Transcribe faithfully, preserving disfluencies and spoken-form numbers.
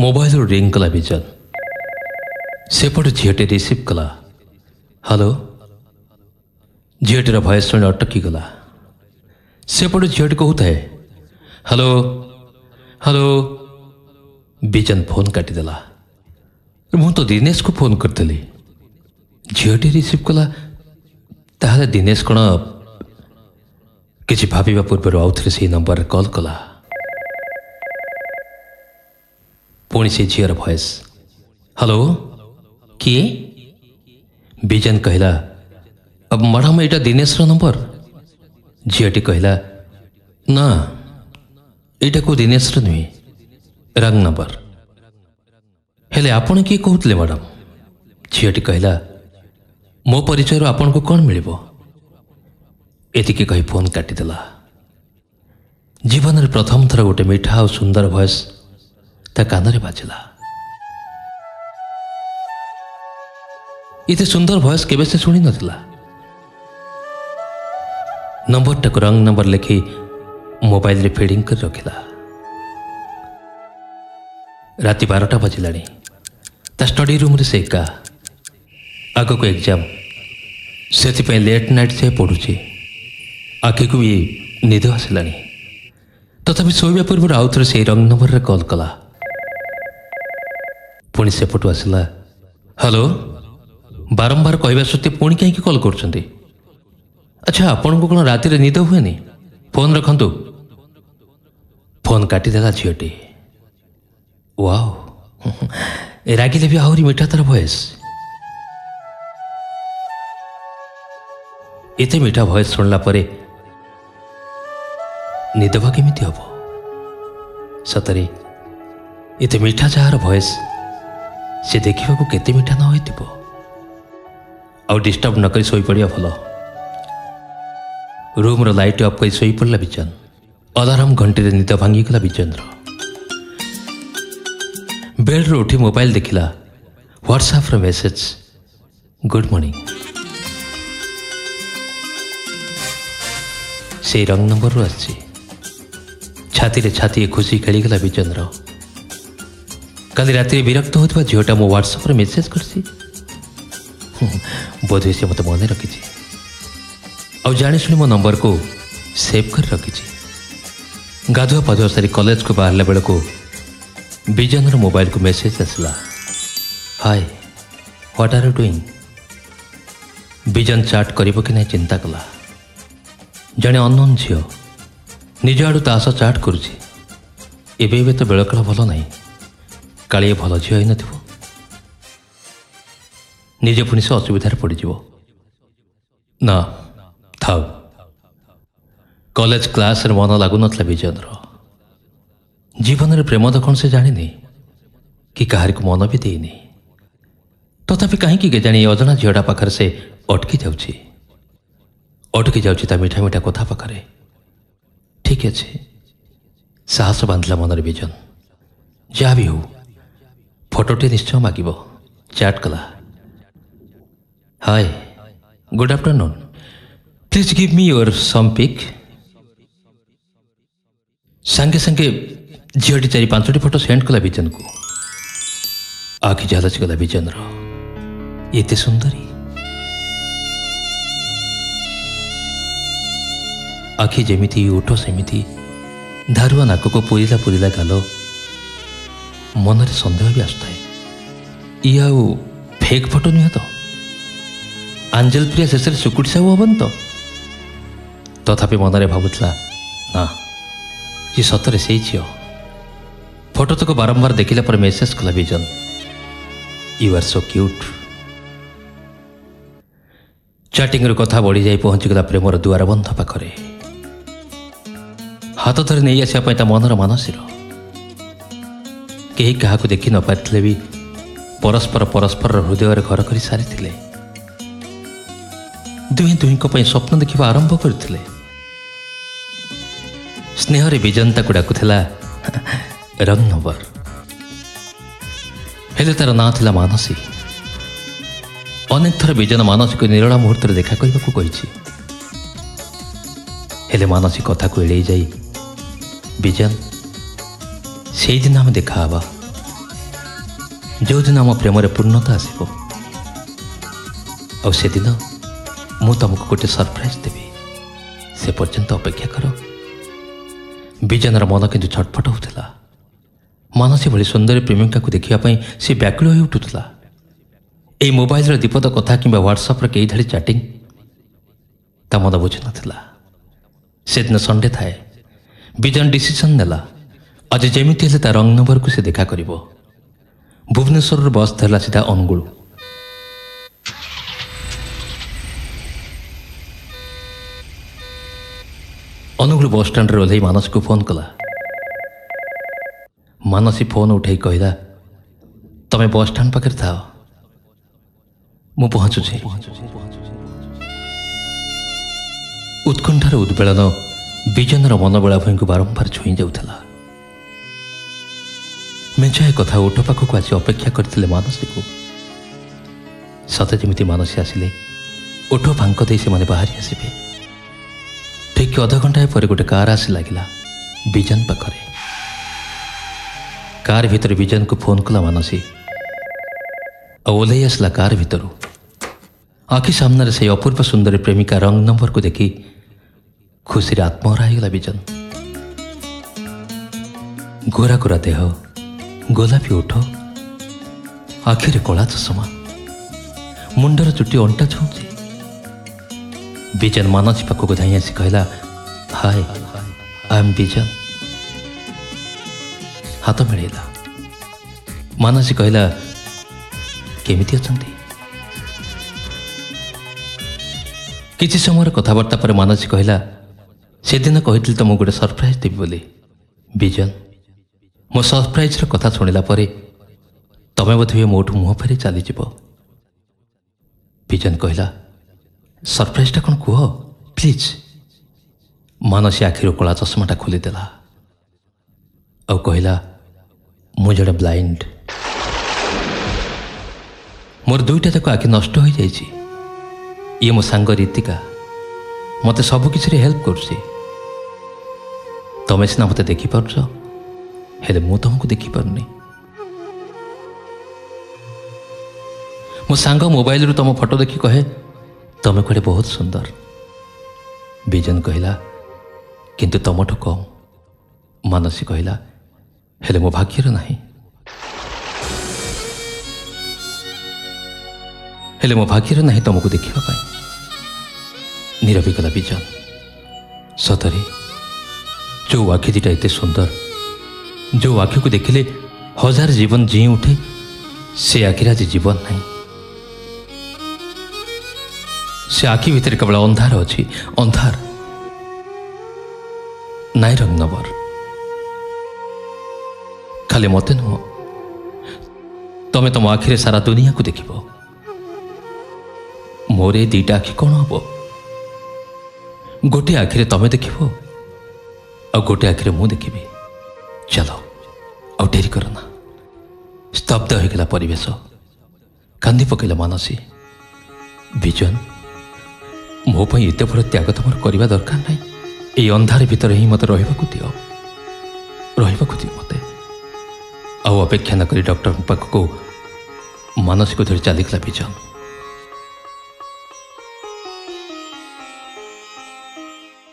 Mobile ring कला vision सेपटे झीटे receive कला। हेलो झीटर भयस शुणी अटकी गला। सेपटे झीट कहूए हेलो हेलो विजन फोन काटिदेला। मु तो दिनेश को फोन करती झीटी रिसीव कला। ताहले दिनेश कौन किसी भाविबा पूर्व आउ थे से नंबर कॉल कला। पुणी से झीर भयस हेलो किए विजन कहला अब मैडम यहाँ दिनेश नंबर। झीटी कहला ना यहाँ को दिनेश नुहे रंग नंबर। हेले आपण किए कहते मैडम। झीटी कहला मो परिचय आपण को कौन मिल एतिकी कही फोन काटिदेला। जीवन में प्रथम थर गोटे मीठा और सुंदर भयस ता कान बाजिला। इतने सुंदर भयस केबे से शुणी नथिला। नंबर टाक रंग नंबर लिखि मोबाइल रे फीडिंग कर रखिला। राति बारटा बजिलानी। ता स्टडी रूम रे से एका आग को एग्जाम से लेट नाइट से पढ़ुची। आखि को भी निद आसलानी। तथापि शोवा पूर्व आउ थे से रंग नंबर रे कॉल कला। पुणी सेपटू आसला हेलो बारंबार कहवा सत्वे पुणी कहीं कॉल कर। अच्छा आपण को कौन राति निद हुए नहीं फोन रखु। फोन काटिदेला झीटी। वाओ रागिले भी आहरी मीठा तार भयस। एते मीठा भयस शुणला परे निदवा केमिति हम। सतरे एते मीठा जार भयस से देखा को केते मीठा न हो आउ डिस्टर्ब न करी सोई पड़िया भल। रूम रो लाइट ऑफ करी सोई पड़ला विजन। अलार्म घंटी रे निद भांगीगला विजन। बेड रो उठी मोबाइल देखिला। व्हाट्सएप रो मेसेज गुड मॉर्निंग। से रंग नंबर रो आछि। छाती रे छाती खुशी खेलीगला विजन। काली राति विरक्त होता झीटा मो व्हाट्सएप रे मेसेज करसी। बोध से मत मन रखी आ जाने शुणी मो नंबर को सेव कर रखी। गाधुआ पाधुआ सारी कॉलेज को बाहर बेल को विजन मोबाइल को मेसेज आसला hi what are you doing. Bijan chat कर कि नहीं चिंता कला। जड़े अननोन झील निज आड़ ता सह चाट करुची। एबे एबे तो बेल काल भल नहीं काली भल झील ही न निजे पुणी से असुविधार पड़ ना था। कॉलेज क्लास रे मन लगुन विजन जीवन में प्रेम दखण से जानी कि कहार को मन भी देनी। तथापि कहीं केजाणी अजना झीटा पाखर से अटकी जाऊँगी अटकी जाऊँगी ता मीठा मीठा कथा पाखरे। ठीक अच्छे साहस बांधला मन विजन। जहाँ भी हो फोटोटे निश्चय मागिब। चैट कला hi good afternoon please give me your some pic. सांगे सांगे झीटी चारि पांचटी फोटो सेंड कला विजन को। आखि झालच गला विजन एते सुंदरी। आखि जेमिति ओठ सेमिति धारुआ नाक को पुरिला पुरिला गाल। मन रे संदेह भी आसुए ये आउ फेक फोटो नुहे तो आंजल प्रिया शेष सुकुटी साहू हबन तो। तथापि मनरे भावुला ना ये सतरे से झी। फोटो तक बारंबार देखिला पर मेसेज कला Bijan you are so cute. Chatting रो कथा बढ़ी जाई पहुंचीगला प्रेमर दुआर बंध पाखरे। हाथ धरी नहीं आसापी ता मनर मानसीर। कहीं क्या देखि न पारिथिले भी परस्पर परस्पर हृदय घर कर सारी दुहें दुहीं स्वप्न देखा आरंभ करते। स्नेह विजन ताकू डाकुला रंग नंबर। हेले तार ना थिला मानसी। अनेक थर विजन मानसी को निरला मुहूर्त देखा करने को कही। हेले मानसी कथा को एड़े जाई विजन से दिन आम देखा ଯେଉଁଦିନ ଆମ ପ୍ରେମରେ ପୂର୍ଣ୍ଣତା ଆସିବ ଆଉ ସେଦିନ ମୁଁ ତୁମକୁ ଗୋଟେ ସରପ୍ରାଇଜ୍ ଦେବି। ସେ ପର୍ଯ୍ୟନ୍ତ ଅପେକ୍ଷା କର। ବିଜନର ମନ କିନ୍ତୁ ଛଟଫଟ ହେଉଥିଲା। ମାନସୀ ଭଳି ସୁନ୍ଦରୀ ପ୍ରେମିକାକୁ ଦେଖିବା ପାଇଁ ସେ ବ୍ୟାକୁଳ ହୋଇ ଉଠୁଥିଲା। ଏହି ମୋବାଇଲର ଦୀପଦ କଥା କିମ୍ବା ହ୍ୱାଟ୍ସଆପ୍ର କେଇ ଧାଡ଼ି ଚାଟିଂ ତା ମନ ବୁଝୁନଥିଲା। ସେଦିନ ସଣ୍ଡେ ଥାଏ। ବିଜନ ଡିସିସନ୍ ନେଲା ଆଜି ଯେମିତି ହେଲେ ତା ରଙ୍ଗ ନମ୍ବରକୁ ସେ ଦେଖା କରିବ। ଭୁବନେଶ୍ୱରରୁ ବସ୍ ଧରିଲା ସିଧା ଅନୁଗୁଳ। ଅନୁଗୁଳ ବସ୍ଷ୍ଟାଣ୍ଡରେ ଓହ୍ଲାଇ ମାନସୀକୁ ଫୋନ୍ କଲା। ମାନସୀ ଫୋନ୍ ଉଠାଇ କହିଲା, ତମେ ବସ୍ଷ୍ଟାଣ୍ଡ ପାଖରେ ଥାଅ, ମୁଁ ପହଞ୍ଚୁଛି। ଉତ୍କଣ୍ଠାର ଉଦ୍ବେଳନ ବିଜନର ମନବେଳା ଭୂଇଁକୁ ବାରମ୍ବାର ଛୁଇଁ ଯାଉଥିଲା। ମେଞ୍ଚାଏ କଥା ଓଠ ପାଖକୁ ଆସି ଅପେକ୍ଷା କରିଥିଲେ ମାନସୀକୁ। ସତେ ଯେମିତି ମାନସୀ ଆସିଲେ ଓଠ ଫାଙ୍କ ଦେଇ ସେମାନେ ବାହାରି ଆସିବେ। ଠିକ୍ ଅଧଘଣ୍ଟାଏ ପରେ ଗୋଟେ କାର୍ ଆସି ଲାଗିଲା ବିଜନ ପାଖରେ। କାର୍ ଭିତରେ ବିଜନକୁ ଫୋନ୍ କଲା ମାନସୀ ଆଉ ଓହ୍ଲାଇ ଆସିଲା କାର୍ ଭିତରୁ। ଆଖି ସାମ୍ନାରେ ସେହି ଅପୂର୍ବ ସୁନ୍ଦରୀ ପ୍ରେମିକା ରଙ୍ଗ ନମ୍ବରକୁ ଦେଖି ଖୁସିରେ ଆତ୍ମହରା ହେଇଗଲା ବିଜନ। ଗୋରା ଗୋରା ଦେହ, ଗୋଲାପୀ ଓଠ, ଆଖିରେ କଳା ଚଷମା, ମୁଣ୍ଡର ଚୁଟି ଅଣ୍ଟା ଛୁଉଁଛି। ବିଜନ ମାନସୀ ପାଖକୁ ଧାଇଁ ଆସି କହିଲା, ହାଏ, ଆଇ ଏମ୍ ବିଜନ। ହାତ ମିଳେଇଲା। ମାନସୀ କହିଲା, କେମିତି ଅଛନ୍ତି? କିଛି ସମୟର କଥାବାର୍ତ୍ତା ପରେ ମାନସୀ କହିଲା, ସେଦିନ କହିଥିଲି ତମକୁ ଗୋଟେ ସରପ୍ରାଇଜ୍ ଦେବି ବୋଲି। ବିଜନ, ମୋ ସରପ୍ରାଇଜ୍ର କଥା ଶୁଣିଲା ପରେ ତମେ ବୋଧହୁଏ ମୋଠୁ ମୁହଁ ଫେରି ଚାଲିଯିବ। ବିଜନ କହିଲା, ସରପ୍ରାଇଜ୍ଟା କ'ଣ କୁହ ପ୍ଲିଜ୍। ମାନସୀ ଆଖିରୁ କଳା ଚଷମାଟା ଖୋଲିଦେଲା ଆଉ କହିଲା, ମୁଁ ଜଣେ ବ୍ଲାଇଣ୍ଡ। ମୋର ଦୁଇଟା ଯାକ ଆଖି ନଷ୍ଟ ହୋଇଯାଇଛି। ଇଏ ମୋ ସାଙ୍ଗ ରୀତିକା, ମୋତେ ସବୁକିଛିରେ ହେଲ୍ପ କରୁଛି। ତମେ ସିନା ମୋତେ ଦେଖିପାରୁଛ, ହେଲେ ମୁଁ ତମକୁ ଦେଖିପାରୁନି। ମୋ ସାଙ୍ଗ ମୋବାଇଲରୁ ତମ ଫଟୋ ଦେଖି କହେ, ତମେ କୁଆଡ଼େ ବହୁତ ସୁନ୍ଦର। ବିଜନ କହିଲା, କିନ୍ତୁ ତମଠୁ କମ୍। ମାନସୀ କହିଲା, ହେଲେ ମୋ ଭାଗ୍ୟରେ ନାହିଁ। ହେଲେ ମୋ ଭାଗ୍ୟରେ ନାହିଁ ତମକୁ ଦେଖିବା ପାଇଁ। ନୀରବି ଗଲା ବିଜନ। ସତରେ ଯେଉଁ ଆଖି ଦିଟା ଏତେ ସୁନ୍ଦର, ଯେଉଁ ଆଖିକୁ ଦେଖିଲେ ହଜାର ଜୀବନ ଜିଇଁ ଉଠେ, ସେ ଆଖିରେ ଆଜି ଜୀବନ ନାହିଁ। ସେ ଆଖି ଭିତରେ କେବଳ ଅନ୍ଧାର ଅଛି, ଅନ୍ଧାର। ନାଇଁ ରଙ୍ଗ ନମ୍ବର। ଖାଲି ମୋତେ ନୁହଁ, ତମେ ତମ ଆଖିରେ ସାରା ଦୁନିଆକୁ ଦେଖିବ। ମୋର ଏ ଦୁଇଟା ଆଖି କ'ଣ ହବ? ଗୋଟିଏ ଆଖିରେ ତମେ ଦେଖିବ ଆଉ ଗୋଟିଏ ଆଖିରେ ମୁଁ ଦେଖିବି। ଚାଲ, ଆଉ ଡେରି କର ନା। ସ୍ତବ୍ଧ ହୋଇଗଲା ପରିବେଶ। କାନ୍ଦି ପକାଇଲା ମାନସୀ। ବିଜନ, ମୋ ପାଇଁ ଏତେ ବଡ଼ ତ୍ୟାଗ ତମର କରିବା ଦରକାର ନାହିଁ। ଏଇ ଅନ୍ଧାର ଭିତରେ ହିଁ ମୋତେ ରହିବାକୁ ଦିଅ, ରହିବାକୁ ଦିଅ ମୋତେ। ଆଉ ଅପେକ୍ଷା ନ କରି ଡକ୍ଟରଙ୍କ ପାଖକୁ ମାନସୀକୁ ଧରି ଚାଲିଗଲା ବିଜନ।